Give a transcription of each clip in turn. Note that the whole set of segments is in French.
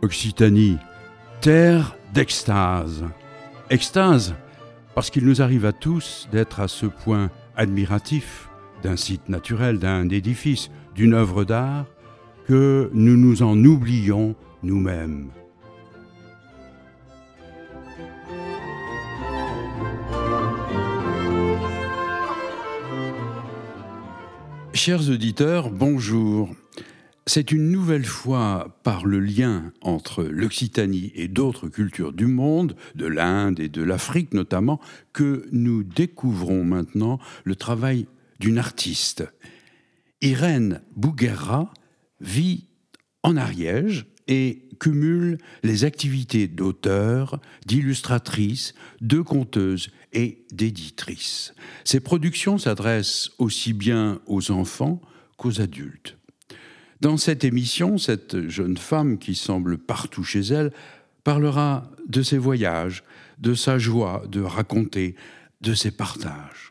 Occitanie, terre d'extase. Extase, parce qu'il nous arrive à tous d'être à ce point admiratifs d'un site naturel, d'un édifice, d'une œuvre d'art, que nous nous en oublions nous-mêmes. Chers auditeurs, bonjour. C'est une nouvelle fois par le lien entre l'Occitanie et d'autres cultures du monde, de l'Inde et de l'Afrique notamment, que nous découvrons maintenant le travail d'une artiste. Irène Bouguerra vit en Ariège et cumule les activités d'auteur, d'illustratrice, de conteuse et d'éditrice. Ses productions s'adressent aussi bien aux enfants qu'aux adultes. Dans cette émission, cette jeune femme qui semble partout chez elle parlera de ses voyages, de sa joie de raconter, de ses partages.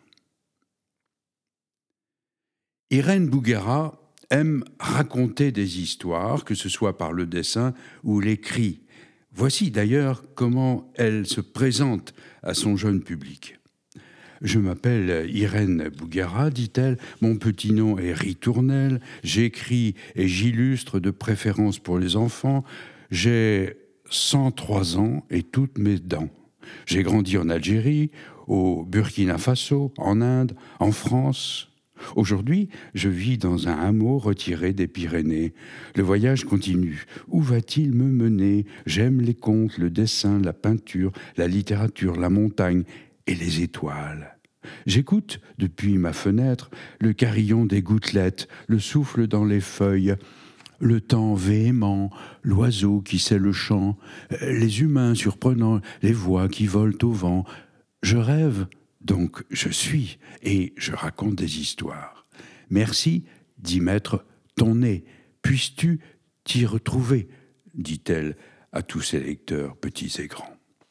Irène Bouguerra aime raconter des histoires, que ce soit par le dessin ou l'écrit. Voici d'ailleurs comment elle se présente à son jeune public. Je m'appelle Irène Bouguerra, dit-elle, mon petit nom est Ritournelle, j'écris et j'illustre de préférence pour les enfants, j'ai 103 ans et toutes mes dents. J'ai grandi en Algérie, au Burkina Faso, en Inde, en France. Aujourd'hui, je vis dans un hameau retiré des Pyrénées. Le voyage continue. Où va-t-il me mener ? J'aime les contes, le dessin, la peinture, la littérature, la montagne et les étoiles. J'écoute, depuis ma fenêtre, le carillon des gouttelettes, le souffle dans les feuilles, le temps véhément, l'oiseau qui sait le chant, les humains surprenants, les voix qui volent au vent. Je rêve, donc je suis, et je raconte des histoires. Merci d'y mettre ton nez. Puisses-tu t'y retrouver, dit-elle à tous ses lecteurs, petits et grands.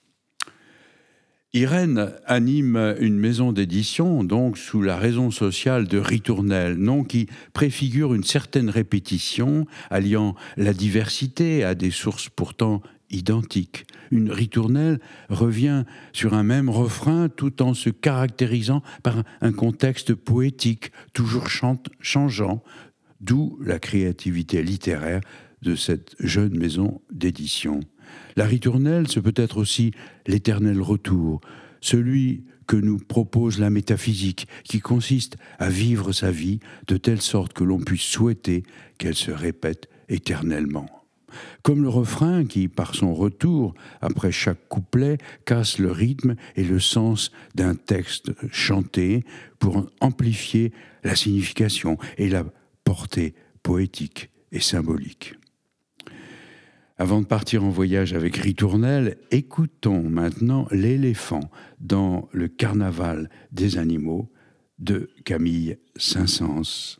Irène anime une maison d'édition, donc sous la raison sociale de Ritournelle, nom qui préfigure une certaine répétition, alliant la diversité à des sources pourtant identiques. Une ritournelle revient sur un même refrain tout en se caractérisant par un contexte poétique, toujours changeant, d'où la créativité littéraire de cette jeune maison d'édition. La ritournelle, c'est peut-être aussi l'éternel retour, celui que nous propose la métaphysique, qui consiste à vivre sa vie de telle sorte que l'on puisse souhaiter qu'elle se répète éternellement. Comme le refrain qui, par son retour, après chaque couplet, casse le rythme et le sens d'un texte chanté pour amplifier la signification et la portée poétique et symbolique. Avant de partir en voyage avec Ritournelle, écoutons maintenant l'éléphant dans le carnaval des animaux de Camille Saint-Saëns.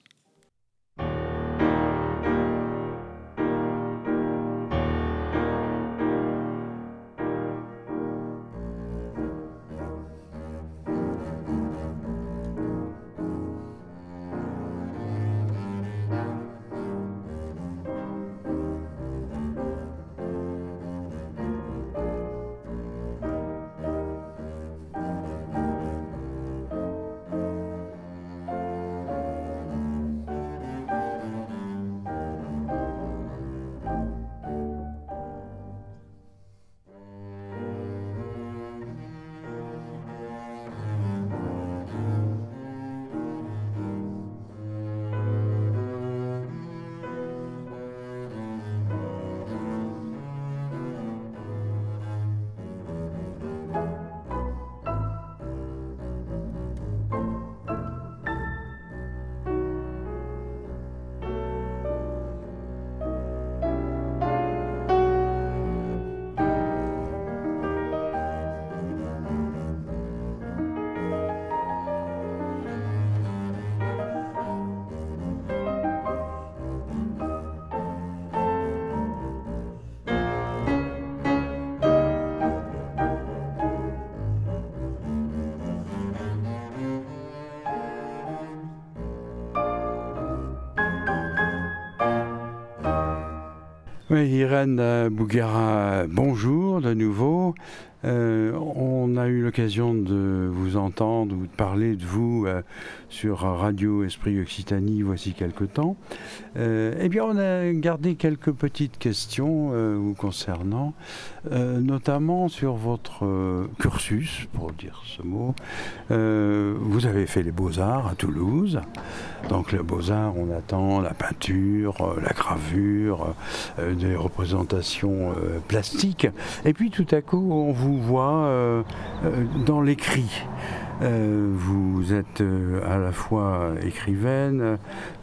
Oui, Irène Bouguera, bonjour de nouveau. On a eu l'occasion de vous entendre ou de parler de vous sur Radio Esprit Occitanie voici quelque temps. Eh bien, on a gardé quelques petites questions vous concernant, notamment sur votre cursus, pour dire ce mot. Vous avez fait les Beaux-Arts à Toulouse. Donc, les Beaux-Arts, on attend la peinture, la gravure, des représentations plastiques. Et puis, tout à coup, on vous voit dans l'écrit. Vous êtes à la fois écrivaine,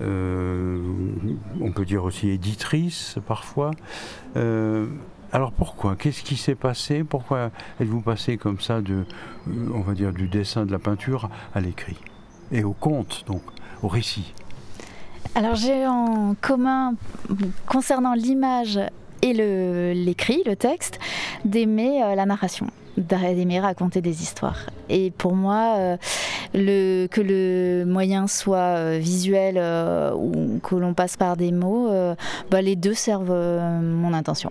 on peut dire aussi éditrice parfois. Alors pourquoi? Qu'est-ce qui s'est passé? Pourquoi êtes-vous passé comme ça on va dire, du dessin, de la peinture à l'écrit et au conte, donc au récit? Alors j'ai en commun, concernant l'image et l'écrit, le texte, d'aimer la narration, d'aimer raconter des histoires. Et pour moi, que le moyen soit visuel ou que l'on passe par des mots, les deux servent mon intention.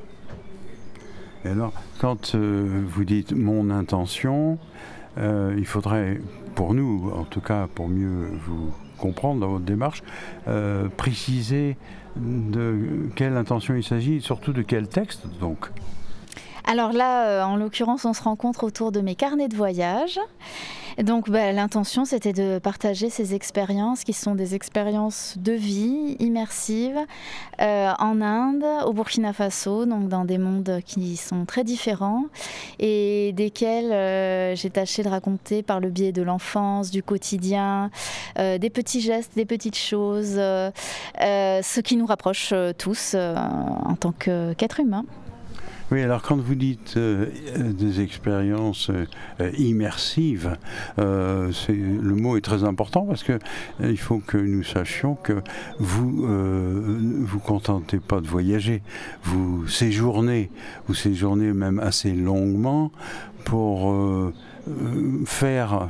Et alors, quand vous dites « mon intention », il faudrait, pour nous, en tout cas pour mieux vous comprendre dans votre démarche, préciser de quelle intention il s'agit, et surtout de quel texte donc. Alors là, en l'occurrence, on se rencontre autour de mes carnets de voyage. Donc l'intention, c'était de partager ces expériences qui sont des expériences de vie immersives en Inde, au Burkina Faso, donc dans des mondes qui sont très différents et desquels j'ai tâché de raconter par le biais de l'enfance, du quotidien, des petits gestes, des petites choses, ce qui nous rapproche tous en tant qu'êtres humains. Oui, alors quand vous dites des expériences immersives, le mot est très important parce que il faut que nous sachions que vous vous contentez pas de voyager, vous séjournez même assez longuement pour faire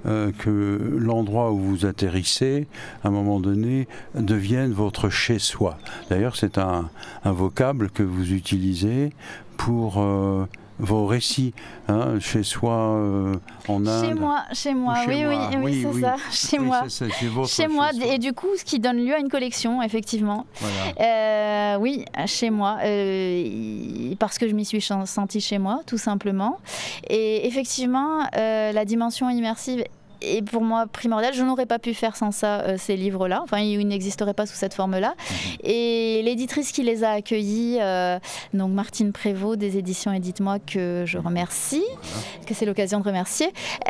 que l'endroit où vous atterrissez, à un moment donné, devienne votre chez-soi. D'ailleurs, c'est un vocable que vous utilisez pour vos récits, hein, chez soi, en Inde. Chez moi, oui, c'est ça, chez moi. Chez moi, et du coup, ce qui donne lieu à une collection, effectivement. Voilà. Oui, chez moi, parce que je m'y suis sentie chez moi, tout simplement. Et effectivement, la dimension immersive est pour moi primordial. Je n'aurais pas pu faire sans ça ces livres-là. Enfin, ils n'existeraient pas sous cette forme-là. Et l'éditrice qui les a accueillis, donc Martine Prévost des éditions Édite-moi, que je remercie, que c'est l'occasion de remercier,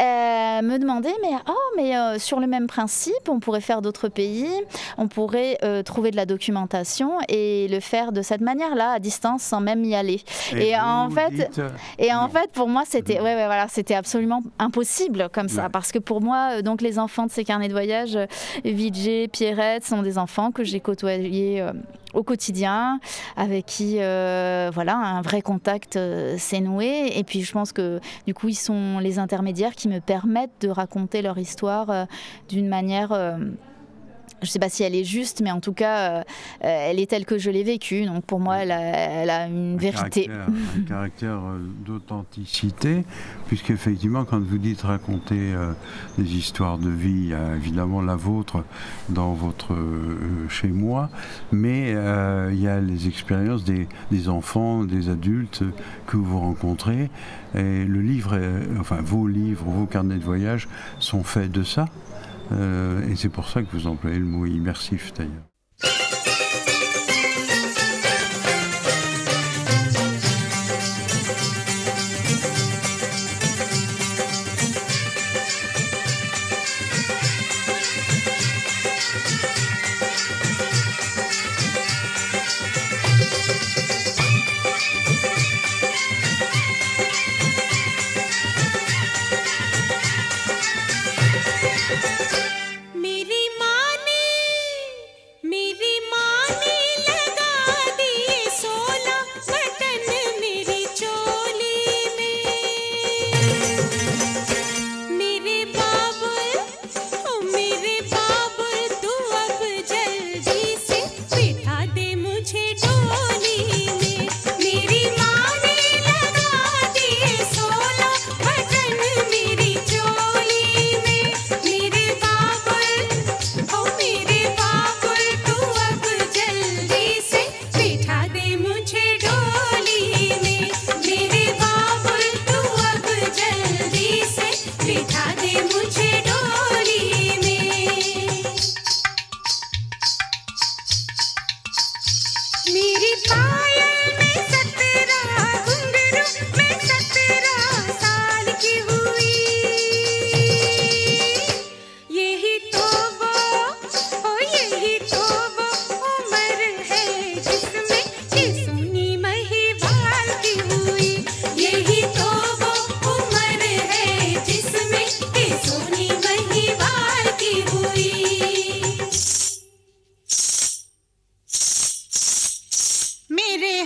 me demandait mais sur le même principe, on pourrait faire d'autres pays, on pourrait trouver de la documentation et le faire de cette manière-là, à distance, sans même y aller. Et en fait, pour moi, c'était c'était absolument impossible comme ça, parce que pour moi, donc les enfants de ces carnets de voyage, Vijay, Pierrette, sont des enfants que j'ai côtoyés au quotidien, avec qui un vrai contact s'est noué. Et puis je pense que du coup, ils sont les intermédiaires qui me permettent de raconter leur histoire d'une manière... je ne sais pas si elle est juste, mais en tout cas, elle est telle que je l'ai vécue. Donc pour moi, elle a une vérité. Un caractère d'authenticité, puisqu'effectivement, quand vous dites raconter des histoires de vie, il y a évidemment la vôtre dans votre chez moi, mais il y a les expériences des enfants, des adultes que vous rencontrez. Et le livre, vos livres, vos carnets de voyage sont faits de ça. Et c'est pour ça que vous employez le mot immersif d'ailleurs. मेरी माँ ने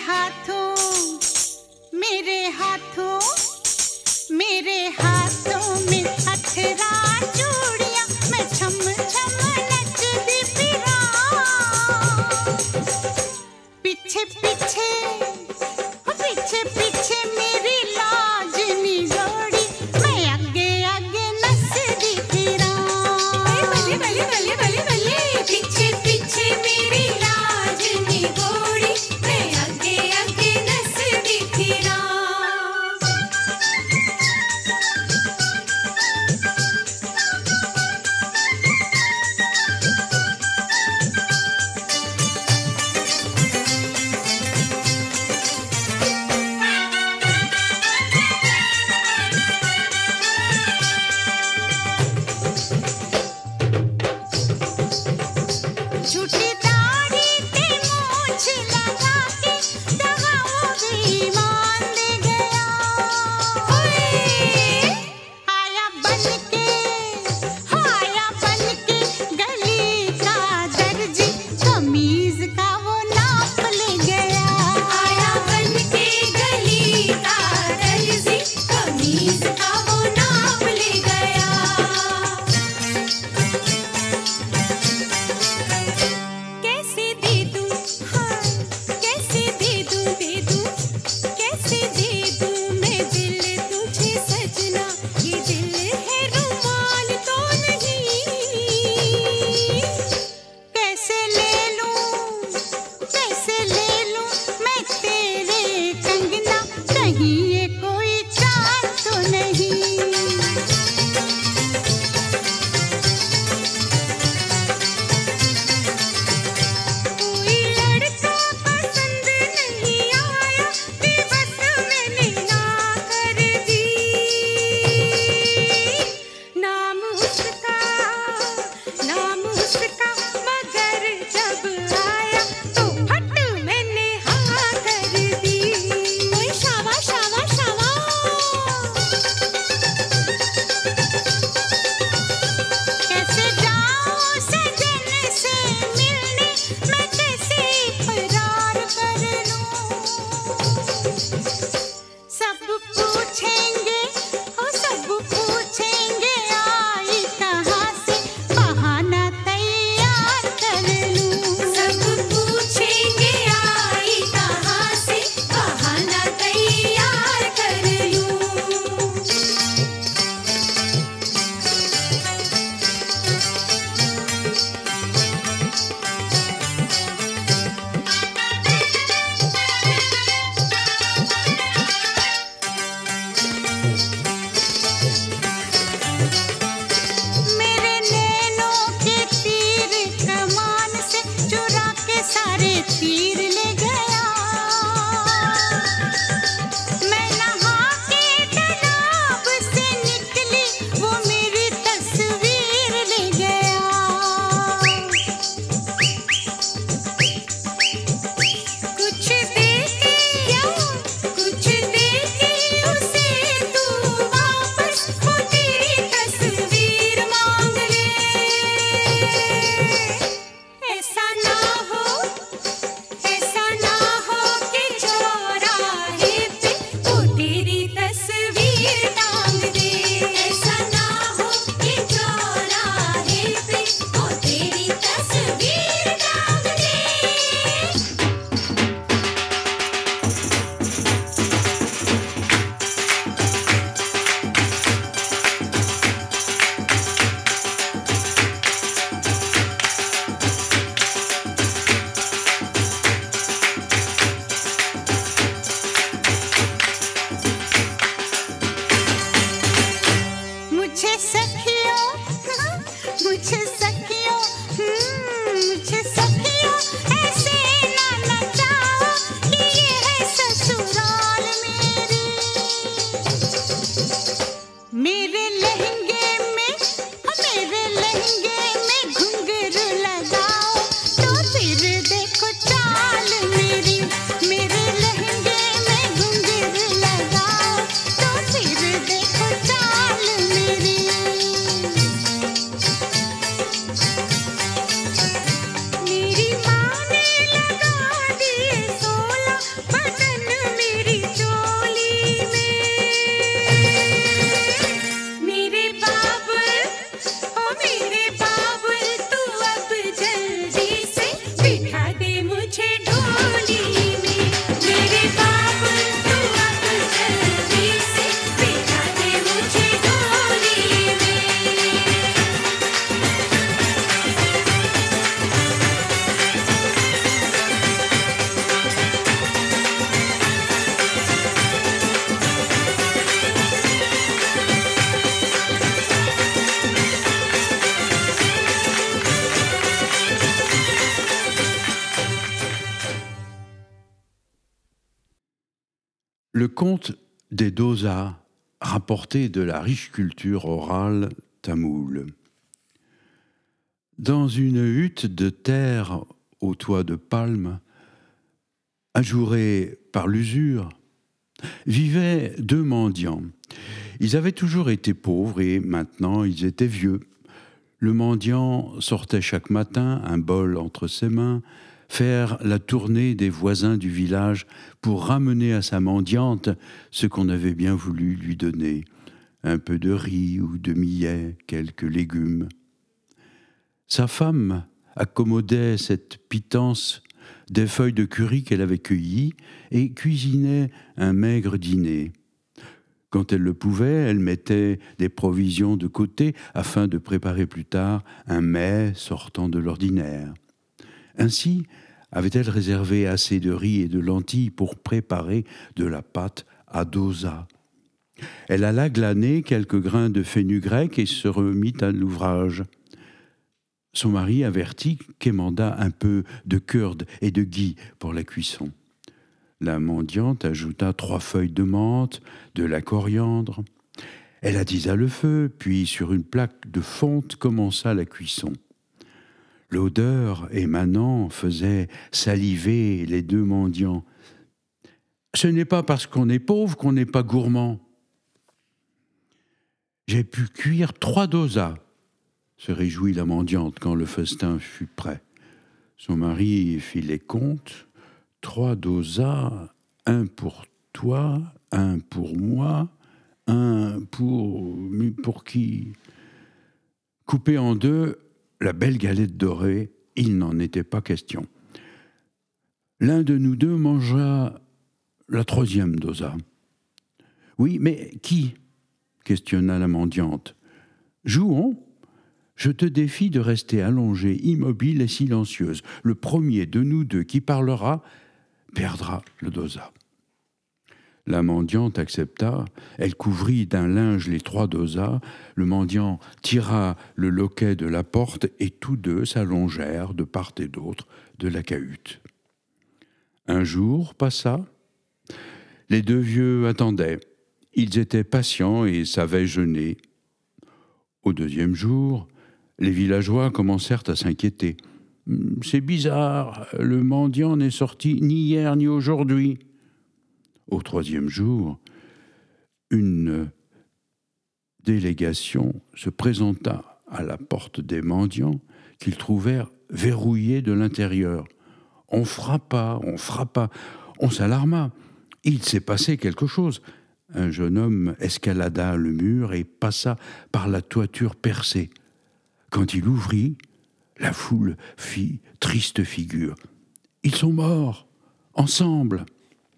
कैसे दे दूं, हाँ कैसे दे दूं Le conte des dosas, rapporté de la riche culture orale tamoule. Dans une hutte de terre au toit de palme, ajourée par l'usure, vivaient 2 mendiants. Ils avaient toujours été pauvres et maintenant ils étaient vieux. Le mendiant sortait chaque matin, un bol entre ses mains, faire la tournée des voisins du village pour ramener à sa mendiante ce qu'on avait bien voulu lui donner, un peu de riz ou de millet, quelques légumes. Sa femme accommodait cette pitance des feuilles de curry qu'elle avait cueillies et cuisinait un maigre dîner. Quand elle le pouvait, elle mettait des provisions de côté afin de préparer plus tard un mets sortant de l'ordinaire. Ainsi avait-elle réservé assez de riz et de lentilles pour préparer de la pâte à dosa. Elle alla glaner quelques grains de fenugrec et se remit à l'ouvrage. Son mari avertit quémanda un peu de curd et de gui pour la cuisson. La mendiante ajouta 3 feuilles de menthe, de la coriandre. Elle attisa le feu, puis sur une plaque de fonte commença la cuisson. L'odeur émanant faisait saliver les 2 mendiants. Ce n'est pas parce qu'on est pauvre qu'on n'est pas gourmand. J'ai pu cuire 3 dosas, se réjouit la mendiante quand le festin fut prêt. Son mari fit les comptes. 3 dosas, 1 pour toi, 1 pour moi, 1 pour... Mais pour qui ? Coupée en 2, la belle galette dorée, il n'en était pas question. L'un de nous 2 mangea la 3e dosa. Oui, mais qui ? Questionna la mendiante. Jouons. Je te défie de rester allongée, immobile et silencieuse. Le premier de nous 2 qui parlera perdra le dosa. La mendiante accepta, elle couvrit d'un linge les 3 dosas, le mendiant tira le loquet de la porte et tous 2 s'allongèrent de part et d'autre de la cahute. Un jour passa, les 2 vieux attendaient. Ils étaient patients et savaient jeûner. Au 2e jour, les villageois commencèrent à s'inquiéter. « C'est bizarre, le mendiant n'est sorti ni hier ni aujourd'hui. » Au 3e jour, une délégation se présenta à la porte des mendiants qu'ils trouvèrent verrouillés de l'intérieur. On frappa, on s'alarma. Il s'est passé quelque chose. Un jeune homme escalada le mur et passa par la toiture percée. Quand il ouvrit, la foule fit triste figure. Ils sont morts, ensemble.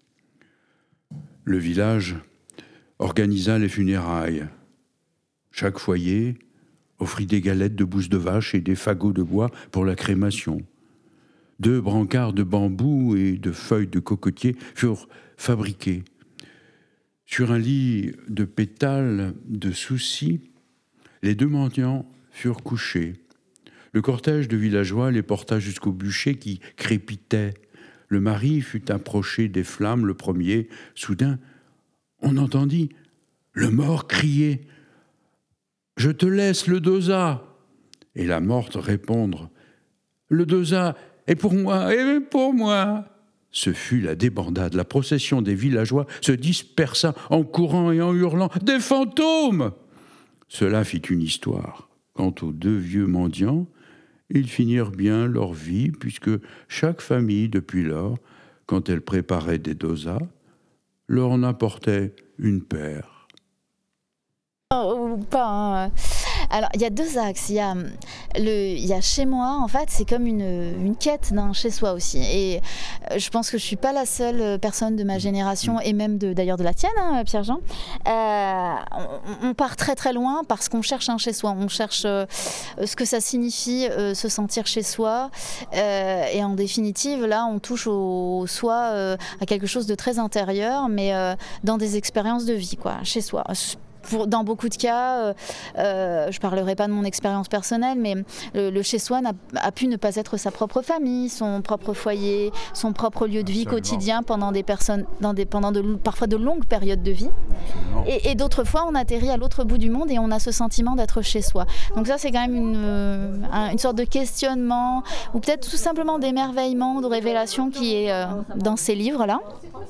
Le village organisa les funérailles. Chaque foyer offrit des galettes de bouse de vache et des fagots de bois pour la crémation. 2 brancards de bambou et de feuilles de cocotier furent fabriqués. Sur un lit de pétales de soucis, les 2 mendiants furent couchés. Le cortège de villageois les porta jusqu'au bûcher qui crépitait. Le mari fut approché des flammes le premier. Soudain, on entendit le mort crier « Je te laisse le dosa !» et la morte répondre « Le dosa est pour moi et pour moi !» Ce fut la débandade. La procession des villageois se dispersa en courant et en hurlant « Des fantômes !» Cela fit une histoire. Quant aux 2 vieux mendiants, ils finirent bien leur vie, puisque chaque famille, depuis lors, quand elle préparait des dosas, leur en apportait une paire. Ou pas, hein. Alors, il y a 2 axes. Il y a chez moi, en fait, c'est comme une quête d'un chez soi aussi. Et je pense que je ne suis pas la seule personne de ma génération, et même d'ailleurs de la tienne, hein, Pierre-Jean. On part très très loin parce qu'on cherche un chez soi. On cherche ce que ça signifie se sentir chez soi. Et en définitive, là, on touche au soi, à quelque chose de très intérieur, mais dans des expériences de vie, quoi, chez soi. dans beaucoup de cas, je parlerai pas de mon expérience personnelle, mais le chez-soi a pu ne pas être sa propre famille, son propre foyer, son propre lieu de vie quotidien pendant parfois de longues périodes de vie. Et d'autres fois, on atterrit à l'autre bout du monde et on a ce sentiment d'être chez soi. Donc ça, c'est quand même une sorte de questionnement, ou peut-être tout simplement d'émerveillement, de révélation qui est dans ces livres-là.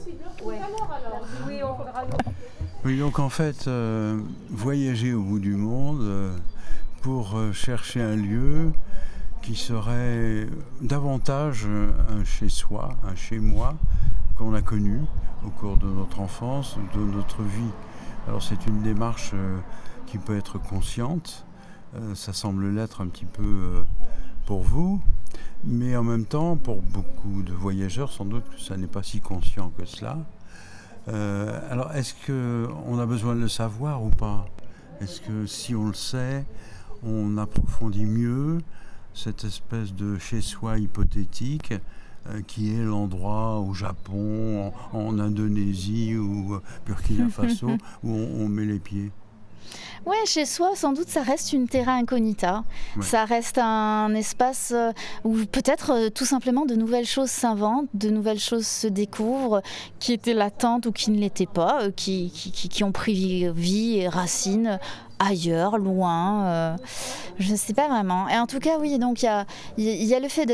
Oui, donc en fait, voyager au bout du monde pour chercher un lieu qui serait davantage un chez-soi, un chez-moi qu'on a connu au cours de notre enfance ou de notre vie. Alors c'est une démarche qui peut être consciente, ça semble l'être un petit peu pour vous, mais en même temps, pour beaucoup de voyageurs, sans doute que ça n'est pas si conscient que cela. Alors est-ce qu'on a besoin de le savoir ou pas ? Est-ce que si on le sait, on approfondit mieux cette espèce de chez-soi hypothétique qui est l'endroit au Japon, en Indonésie ou Burkina Faso où on met les pieds? Oui, chez soi, sans doute, ça reste une terra incognita. Ouais. Ça reste un espace où peut-être tout simplement de nouvelles choses s'inventent, de nouvelles choses se découvrent, qui étaient latentes ou qui ne l'étaient pas, qui ont pris vie et racines ailleurs, loin, je ne sais pas vraiment. Et en tout cas, oui, donc il y a le fait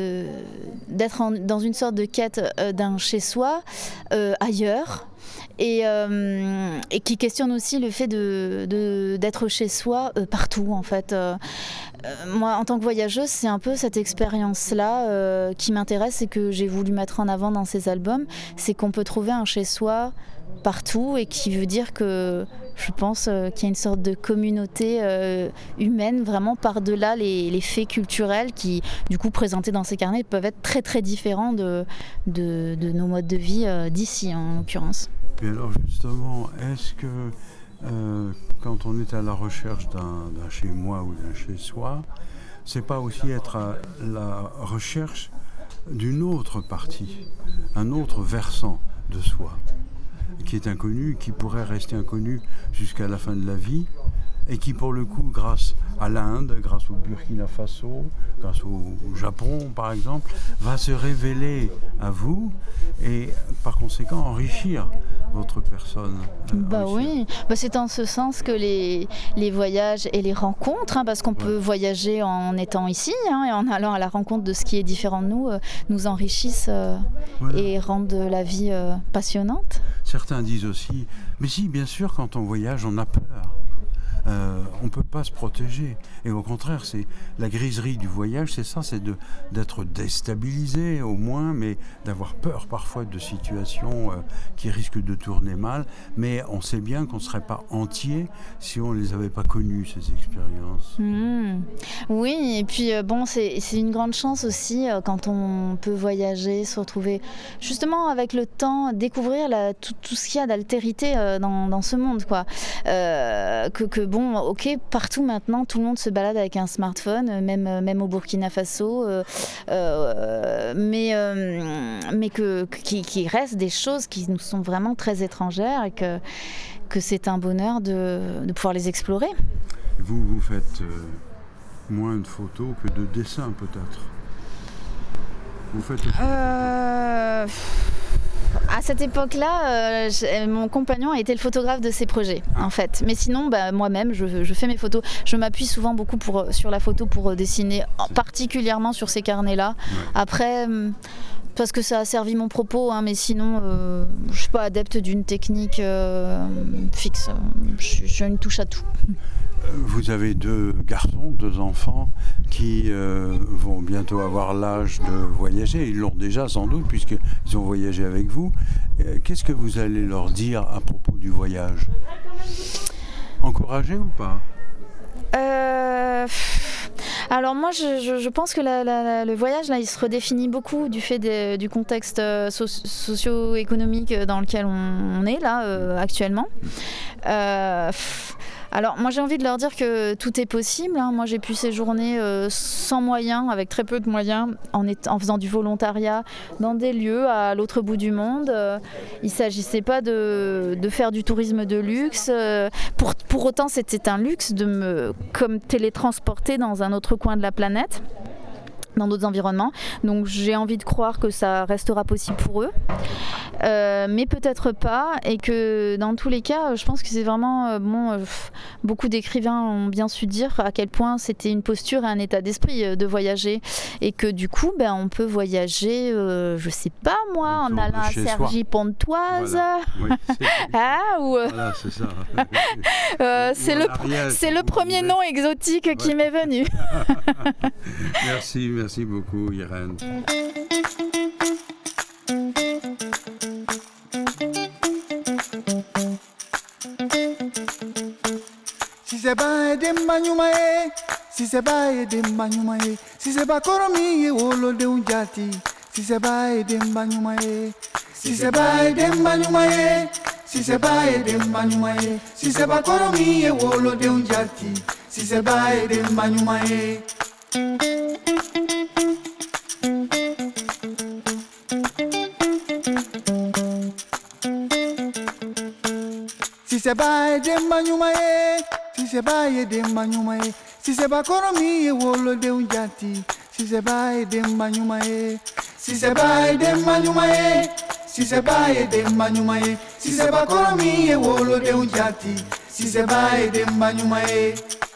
d'être dans une sorte de quête d'un chez-soi ailleurs. Et qui questionne aussi le fait d'être chez soi partout en fait. Moi en tant que voyageuse, c'est un peu cette expérience-là qui m'intéresse et que j'ai voulu mettre en avant dans ces albums, c'est qu'on peut trouver un chez soi partout et qui veut dire que je pense qu'il y a une sorte de communauté humaine vraiment par-delà les faits culturels qui, du coup, présentés dans ces carnets, peuvent être très très différents de nos modes de vie d'ici en l'occurrence. Et alors justement, est-ce que quand on est à la recherche d'un chez-moi ou d'un chez-soi, c'est pas aussi être à la recherche d'une autre partie, un autre versant de soi, qui est inconnu, qui pourrait rester inconnu jusqu'à la fin de la vie, et qui pour le coup, grâce à l'Inde, grâce au Burkina Faso, grâce au Japon par exemple, va se révéler à vous et par conséquent enrichir votre personne. Oui, c'est en ce sens que les voyages et les rencontres, parce qu'on peut voyager en étant ici et en allant à la rencontre de ce qui est différent de nous enrichissent et rendent la vie passionnante. Certains disent aussi, mais si, bien sûr, quand on voyage, on a peur. On ne peut pas se protéger. Et au contraire, c'est la griserie du voyage, c'est ça, c'est d'être déstabilisé au moins, mais d'avoir peur parfois de situations qui risquent de tourner mal. Mais on sait bien qu'on ne serait pas entier si on ne les avait pas connues, ces expériences. Oui, et puis c'est une grande chance aussi quand on peut voyager, se retrouver justement avec le temps, découvrir tout ce qu'il y a d'altérité dans ce monde, quoi. Partout maintenant, tout le monde se balade avec un smartphone, même au Burkina Faso, mais qu'il reste des choses qui nous sont vraiment très étrangères et que c'est un bonheur de pouvoir les explorer. Vous faites moins de photos que de dessins peut-être. Vous faites à cette époque-là, mon compagnon a été le photographe de ces projets, en fait. Mais sinon, moi-même, je fais mes photos. Je m'appuie souvent beaucoup sur la photo pour dessiner, particulièrement sur ces carnets-là. Ouais. Après, parce que ça a servi mon propos, mais sinon, je ne suis pas adepte d'une technique fixe. Je une touche à tout. Vous avez 2 garçons, 2 enfants qui vont bientôt avoir l'âge de voyager. Ils l'ont déjà sans doute puisqu'ils ont voyagé avec vous. Qu'est-ce que vous allez leur dire à propos du voyage ? Encourager ou pas ? Alors moi, je pense que le voyage, là, il se redéfinit beaucoup du fait du contexte socio-économique dans lequel on est là actuellement. Alors moi j'ai envie de leur dire que tout est possible. Moi j'ai pu séjourner sans moyens, avec très peu de moyens, en faisant du volontariat dans des lieux à l'autre bout du monde. Il ne s'agissait pas de faire du tourisme de luxe. Pour autant c'était un luxe de me télétransporter dans un autre coin de la planète, dans d'autres environnements. Donc j'ai envie de croire que ça restera possible pour eux, mais peut-être pas, et que dans tous les cas, je pense que c'est vraiment beaucoup d'écrivains ont bien su dire à quel point c'était une posture et un état d'esprit de voyager, et que du coup on peut voyager, je sais pas moi, en allant à Cergy-Pontoise, voilà. Oui, voilà, c'est ça. C'est le premier nom exotique qui m'est venu. Merci beaucoup, Irène. Si c'est pas Edemba nyuma ye, si c'est pas Edemba nyuma ye, si c'est pas Koromi ye wolo de unjati, si c'est pas Edemba nyuma ye, si c'est pas Edemba nyuma ye, si c'est pas Edemba nyuma ye, si c'est pas Koromi ye wolo de unjati, si c'est pas Edemba nyuma ye. Si c'est pas Edemba nyuma ye, si c'est pas Edemba nyuma ye, si c'est pas Koromi ye wolo de unjati, si c'est pas Edemba nyuma ye, si c'est pas Edemba nyuma ye, si c'est pas Edemba nyuma ye, si c'est pas Koromi ye wolo de unjati, si c'est pas Edemba nyuma ye.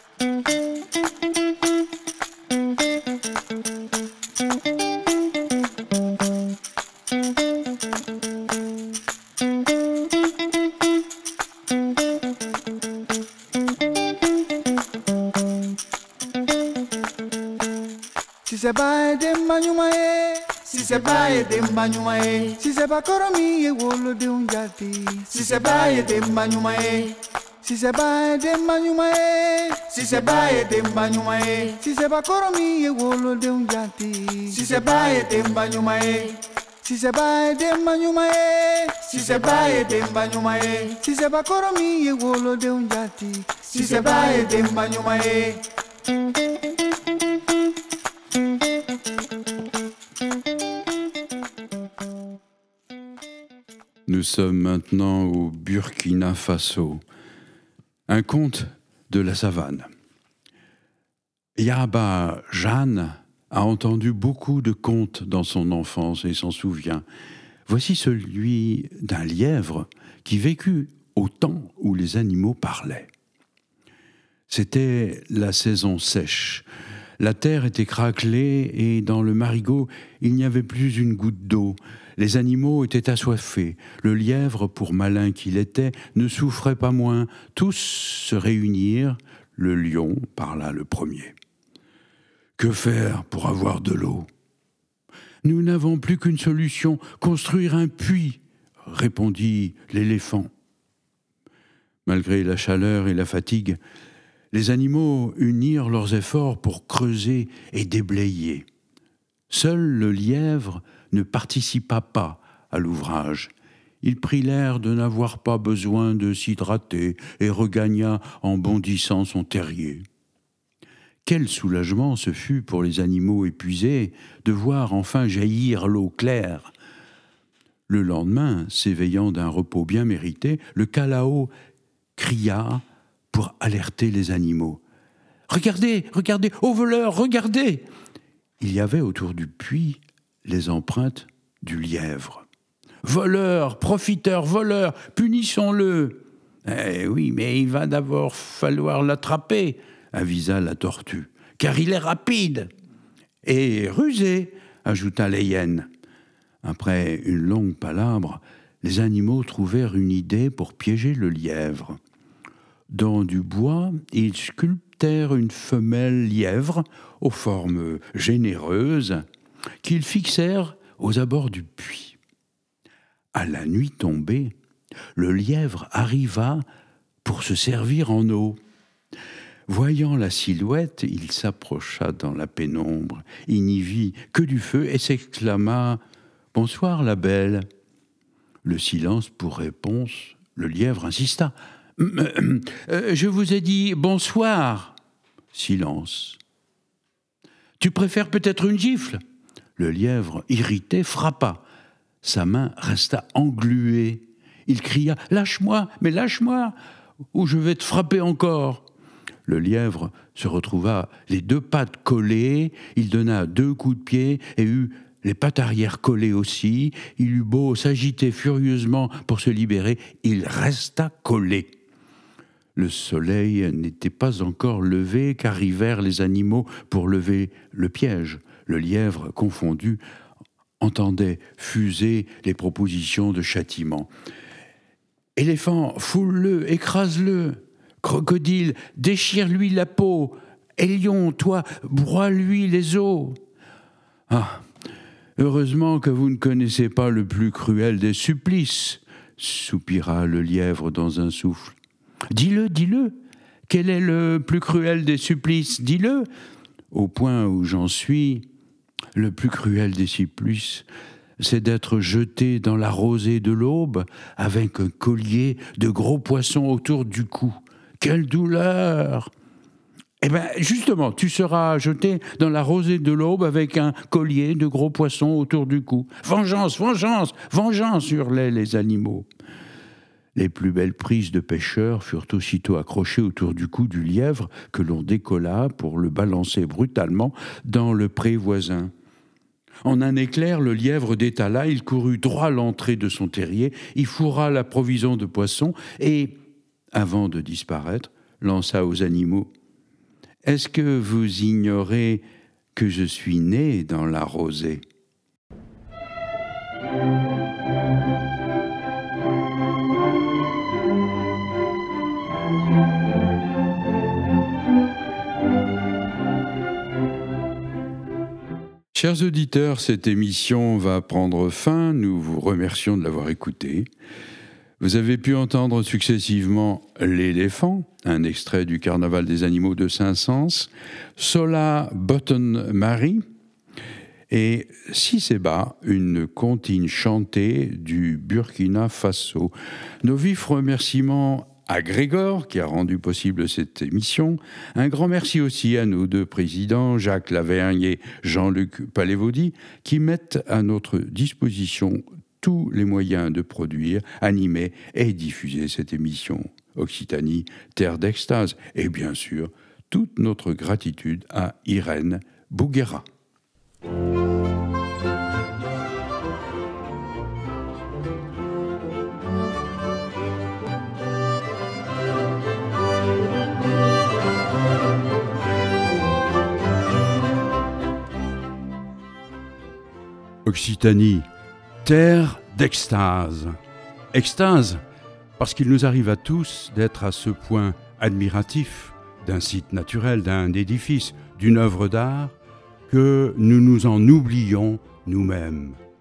Si c'est pas Edemba nyuma ye, si c'est pas Edemba nyuma ye, si c'est pas Koromi ye wolo de unjati, si c'est pas Edemba nyuma ye, si c'est pas Edemba nyuma ye, si c'est pas Edemba nyuma ye, si c'est pas Koromi ye wolo de unjati, si c'est pas Edemba nyuma ye, si c'est pas Edemba nyuma ye, si c'est pas Edemba nyuma ye, si c'est pas Koromi ye wolo de unjati, si c'est pas Edemba nyuma ye. Nous sommes maintenant au Burkina Faso. Un conte de la savane. Yaba Jeanne a entendu beaucoup de contes dans son enfance et s'en souvient. Voici celui d'un lièvre qui vécut au temps où les animaux parlaient. C'était la saison sèche. La terre était craquelée et dans le marigot, il n'y avait plus une goutte d'eau. Les animaux étaient assoiffés. Le lièvre, pour malin qu'il était, ne souffrait pas moins. Tous se réunirent. Le lion parla le premier. « Que faire pour avoir de l'eau ? » ?»« Nous n'avons plus qu'une solution, construire un puits, » répondit l'éléphant. Malgré la chaleur et la fatigue, les animaux unirent leurs efforts pour creuser et déblayer. Seul le lièvre ne participa pas à l'ouvrage. Il prit l'air de n'avoir pas besoin de s'hydrater et regagna en bondissant son terrier. Quel soulagement ce fut pour les animaux épuisés de voir enfin jaillir l'eau claire. Le lendemain, s'éveillant d'un repos bien mérité, le Kalao cria pour alerter les animaux. « Regardez, regardez, ô voleurs, regardez !» Il y avait autour du puits les empreintes du lièvre. « Voleur, profiteur, voleur, punissons-le !»« Eh oui, mais il va d'abord falloir l'attraper !» avisa la tortue. « Car il est rapide !»« Et rusé !» ajouta la hyène. Après une longue palabre, les animaux trouvèrent une idée pour piéger le lièvre. Dans du bois, ils sculptèrent une femelle lièvre aux formes généreuses qu'ils fixèrent aux abords du puits. À la nuit tombée, le lièvre arriva pour se servir en eau. Voyant la silhouette, il s'approcha dans la pénombre. Il n'y vit que du feu et s'exclama « Bonsoir la belle !» Le silence pour réponse, le lièvre insista « Je vous ai dit bonsoir. Silence. Tu préfères peut-être une gifle ? Le lièvre, irrité, frappa. Sa main resta engluée. Il cria « Lâche-moi, mais lâche-moi, ou je vais te frapper encore !» Le lièvre se retrouva les 2 pattes collées, il donna 2 coups de pied et eut les pattes arrière collées aussi. Il eut beau s'agiter furieusement pour se libérer, il resta collé. Le soleil n'était pas encore levé qu'arrivèrent les animaux pour lever le piège. Le lièvre, confondu, entendait fuser les propositions de châtiment. « Éléphant, foule-le, écrase-le. Crocodile, déchire-lui la peau. Et lion, toi, broie-lui les os. » Ah, heureusement que vous ne connaissez pas le plus cruel des supplices, soupira le lièvre dans un souffle. Dis-le, dis-le. Quel est le plus cruel des supplices ? Dis-le. Au point où j'en suis, le plus cruel des supplices, c'est d'être jeté dans la rosée de l'aube avec un collier de gros poissons autour du cou. Quelle douleur ! Eh bien, justement, tu seras jeté dans la rosée de l'aube avec un collier de gros poissons autour du cou. Vengeance, vengeance, vengeance, hurlaient les animaux. Les plus belles prises de pêcheurs furent aussitôt accrochées autour du cou du lièvre que l'on décolla pour le balancer brutalement dans le pré voisin. En un éclair, le lièvre détala, il courut droit à l'entrée de son terrier, y fourra la provision de poissons et, avant de disparaître, lança aux animaux « Est-ce que vous ignorez que je suis né dans la rosée ?» Chers auditeurs, cette émission va prendre fin. Nous vous remercions de l'avoir écoutée. Vous avez pu entendre successivement L'éléphant, un extrait du Carnaval des animaux de Saint-Saëns, Sola Button Mary et Siseba, une comptine chantée du Burkina Faso. Nos vifs remerciements à Grégor, qui a rendu possible cette émission. Un grand merci aussi à nos 2 présidents, Jacques Lavergne et Jean-Luc Palévaudy, qui mettent à notre disposition tous les moyens de produire, animer et diffuser cette émission. Occitanie, terre d'extase. Et bien sûr, toute notre gratitude à Irène Bouguera. Occitanie, terre d'extase. Extase, parce qu'il nous arrive à tous d'être à ce point admiratifs d'un site naturel, d'un édifice, d'une œuvre d'art, que nous nous en oublions nous-mêmes.